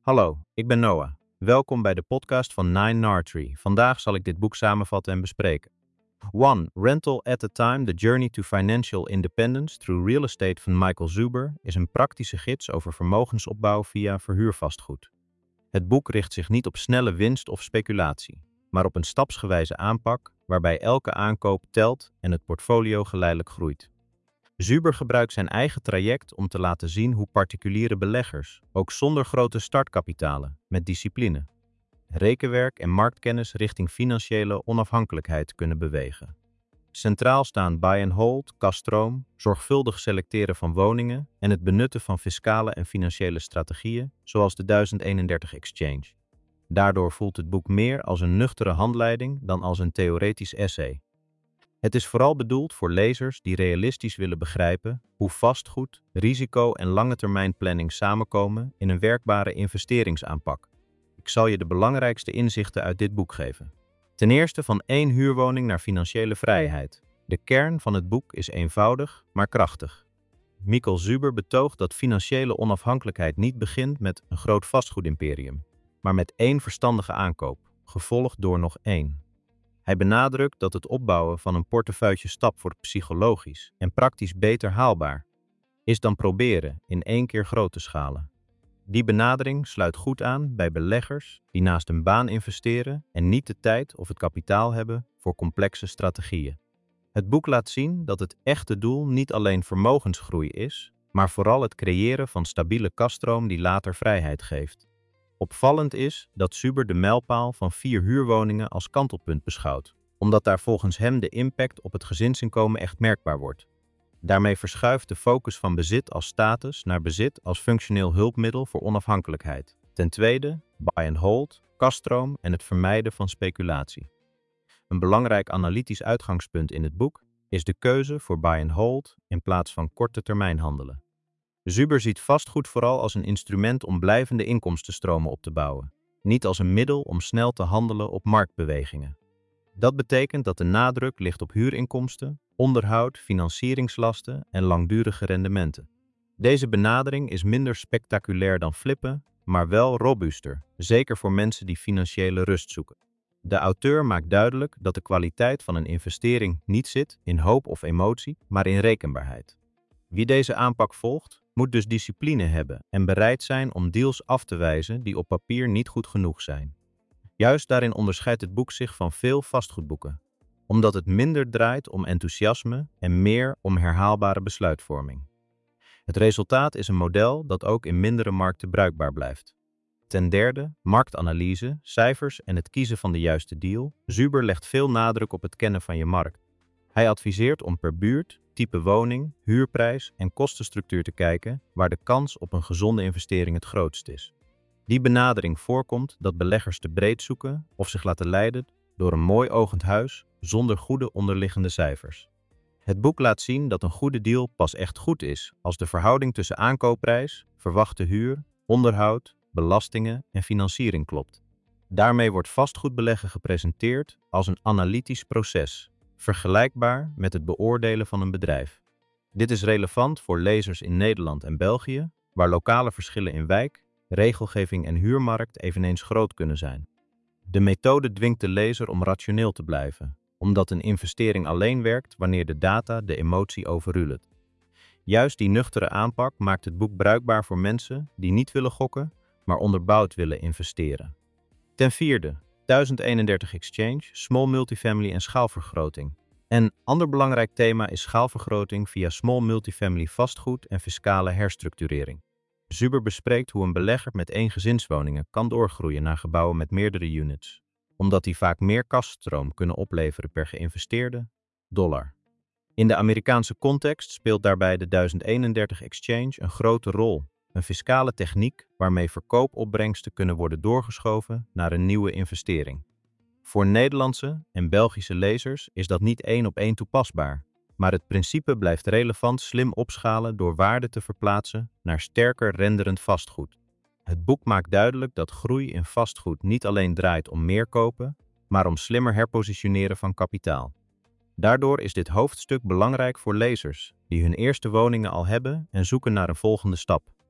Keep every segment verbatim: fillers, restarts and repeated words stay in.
Hallo, ik ben Noah. Welkom bij de podcast van Nine Nartree. Vandaag zal ik dit boek samenvatten en bespreken. One Rental at a Time: The Journey to Financial Independence Through Real Estate van Michael Zuber is een praktische gids over vermogensopbouw via verhuurvastgoed. Het boek richt zich niet op snelle winst of speculatie, maar op een stapsgewijze aanpak waarbij elke aankoop telt en het portfolio geleidelijk groeit. Zuber gebruikt zijn eigen traject om te laten zien hoe particuliere beleggers, ook zonder grote startkapitalen, met discipline, rekenwerk en marktkennis richting financiële onafhankelijkheid kunnen bewegen. Centraal staan buy and hold, kaststroom, zorgvuldig selecteren van woningen en het benutten van fiscale en financiële strategieën, zoals de duizend eenendertig Exchange. Daardoor voelt het boek meer als een nuchtere handleiding dan als een theoretisch essay. Het is vooral bedoeld voor lezers die realistisch willen begrijpen hoe vastgoed, risico en lange termijn planning samenkomen in een werkbare investeringsaanpak. Ik zal je de belangrijkste inzichten uit dit boek geven. Ten eerste van één huurwoning naar financiële vrijheid. De kern van het boek is eenvoudig, maar krachtig. Michael Zuber betoogt dat financiële onafhankelijkheid niet begint met een groot vastgoedimperium, maar met één verstandige aankoop, gevolgd door nog één. Hij benadrukt dat het opbouwen van een portefeuille stap wordt psychologisch en praktisch beter haalbaar is dan proberen in één keer groot te schalen. Die benadering sluit goed aan bij beleggers die naast een baan investeren en niet de tijd of het kapitaal hebben voor complexe strategieën. Het boek laat zien dat het echte doel niet alleen vermogensgroei is, maar vooral het creëren van stabiele kasstroom die later vrijheid geeft. Opvallend is dat Zuber de mijlpaal van vier huurwoningen als kantelpunt beschouwt, omdat daar volgens hem de impact op het gezinsinkomen echt merkbaar wordt. Daarmee verschuift de focus van bezit als status naar bezit als functioneel hulpmiddel voor onafhankelijkheid. Ten tweede, buy and hold, kaststroom en het vermijden van speculatie. Een belangrijk analytisch uitgangspunt in het boek is de keuze voor buy and hold in plaats van korte termijn handelen. Zuber ziet vastgoed vooral als een instrument om blijvende inkomstenstromen op te bouwen, niet als een middel om snel te handelen op marktbewegingen. Dat betekent dat de nadruk ligt op huurinkomsten, onderhoud, financieringslasten en langdurige rendementen. Deze benadering is minder spectaculair dan flippen, maar wel robuuster, zeker voor mensen die financiële rust zoeken. De auteur maakt duidelijk dat de kwaliteit van een investering niet zit in hoop of emotie, maar in rekenbaarheid. Wie deze aanpak volgt, moet dus discipline hebben en bereid zijn om deals af te wijzen die op papier niet goed genoeg zijn. Juist daarin onderscheidt het boek zich van veel vastgoedboeken, omdat het minder draait om enthousiasme en meer om herhaalbare besluitvorming. Het resultaat is een model dat ook in mindere markten bruikbaar blijft. Ten derde, marktanalyse, cijfers en het kiezen van de juiste deal. Zuber legt veel nadruk op het kennen van je markt. Hij adviseert om per buurt, type woning, huurprijs en kostenstructuur te kijken waar de kans op een gezonde investering het grootst is. Die benadering voorkomt dat beleggers te breed zoeken of zich laten leiden door een mooi ogend huis zonder goede onderliggende cijfers. Het boek laat zien dat een goede deal pas echt goed is als de verhouding tussen aankoopprijs, verwachte huur, onderhoud, belastingen en financiering klopt. Daarmee wordt vastgoedbeleggen gepresenteerd als een analytisch proces, vergelijkbaar met het beoordelen van een bedrijf. Dit is relevant voor lezers in Nederland en België, waar lokale verschillen in wijk, regelgeving en huurmarkt eveneens groot kunnen zijn. De methode dwingt de lezer om rationeel te blijven, omdat een investering alleen werkt wanneer de data de emotie overrulen. Juist die nuchtere aanpak maakt het boek bruikbaar voor mensen die niet willen gokken, maar onderbouwd willen investeren. Ten vierde, duizend eenendertig Exchange, small multifamily en schaalvergroting. Een ander belangrijk thema is schaalvergroting via small multifamily vastgoed en fiscale herstructurering. Zuber bespreekt hoe een belegger met één gezinswoningen kan doorgroeien naar gebouwen met meerdere units, omdat die vaak meer kasststroom kunnen opleveren per geïnvesteerde dollar. In de Amerikaanse context speelt daarbij de duizend eenendertig Exchange een grote rol, een fiscale techniek waarmee verkoopopbrengsten kunnen worden doorgeschoven naar een nieuwe investering. Voor Nederlandse en Belgische lezers is dat niet één op één toepasbaar, maar het principe blijft relevant slim opschalen door waarde te verplaatsen naar sterker renderend vastgoed. Het boek maakt duidelijk dat groei in vastgoed niet alleen draait om meer kopen, maar om slimmer herpositioneren van kapitaal. Daardoor is dit hoofdstuk belangrijk voor lezers die hun eerste woningen al hebben en zoeken naar een volgende stap.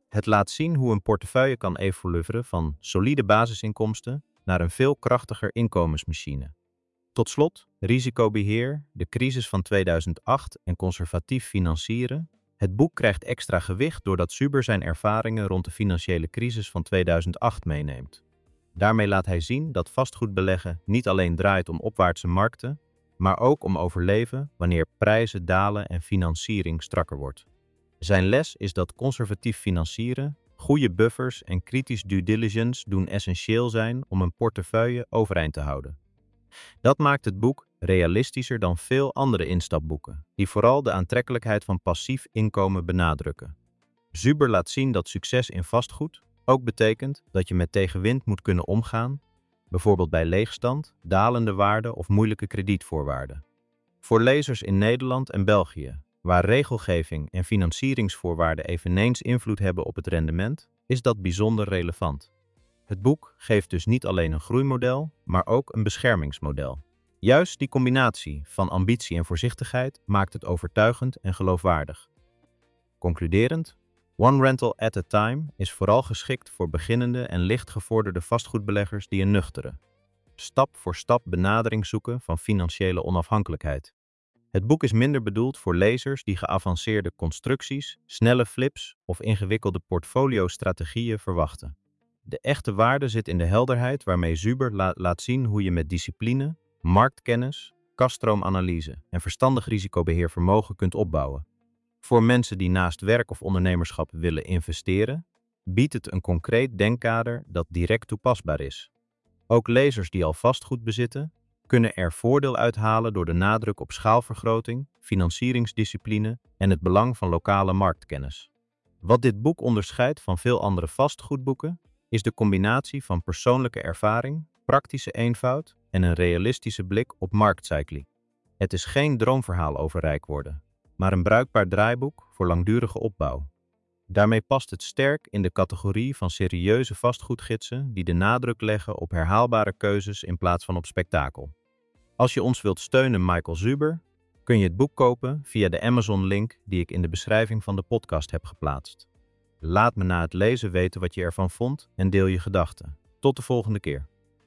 Het laat zien hoe een portefeuille kan evolueren van solide basisinkomsten naar een veel krachtiger inkomensmachine. Tot slot, risicobeheer, de crisis van tweeduizend acht en conservatief financieren. Het boek krijgt extra gewicht doordat Zuber zijn ervaringen rond de financiële crisis van tweeduizend acht meeneemt. Daarmee laat hij zien dat vastgoedbeleggen niet alleen draait om opwaartse markten, maar ook om overleven wanneer prijzen dalen en financiering strakker wordt. Zijn les is dat conservatief financieren, goede buffers en kritisch due diligence doen essentieel zijn om een portefeuille overeind te houden. Dat maakt het boek realistischer dan veel andere instapboeken, die vooral de aantrekkelijkheid van passief inkomen benadrukken. Zuber laat zien dat succes in vastgoed ook betekent dat je met tegenwind moet kunnen omgaan, bijvoorbeeld bij leegstand, dalende waarden of moeilijke kredietvoorwaarden. Voor lezers in Nederland en België, waar regelgeving en financieringsvoorwaarden eveneens invloed hebben op het rendement, is dat bijzonder relevant. Het boek geeft dus niet alleen een groeimodel, maar ook een beschermingsmodel. Juist die combinatie van ambitie en voorzichtigheid maakt het overtuigend en geloofwaardig. Concluderend, One Rental at a Time is vooral geschikt voor beginnende en licht gevorderde vastgoedbeleggers die een nuchtere, stap voor stap benadering zoeken van financiële onafhankelijkheid. Het boek is minder bedoeld voor lezers die geavanceerde constructies, snelle flips of ingewikkelde portfolio-strategieën verwachten. De echte waarde zit in de helderheid waarmee Zuber la- laat zien hoe je met discipline, marktkennis, kaststroomanalyse en verstandig risicobeheer vermogen kunt opbouwen. Voor mensen die naast werk of ondernemerschap willen investeren, biedt het een concreet denkkader dat direct toepasbaar is. Ook lezers die al vastgoed bezitten, kunnen er voordeel uithalen door de nadruk op schaalvergroting, financieringsdiscipline en het belang van lokale marktkennis. Wat dit boek onderscheidt van veel andere vastgoedboeken, is de combinatie van persoonlijke ervaring, praktische eenvoud en een realistische blik op marktcycli. Het is geen droomverhaal over rijk worden, maar een bruikbaar draaiboek voor langdurige opbouw. Daarmee past het sterk in de categorie van serieuze vastgoedgidsen die de nadruk leggen op herhaalbare keuzes in plaats van op spektakel. Als je ons wilt steunen, Michael Zuber, kun je het boek kopen via de Amazon-link die ik in de beschrijving van de podcast heb geplaatst. Laat me na het lezen weten wat je ervan vond en deel je gedachten. Tot de volgende keer.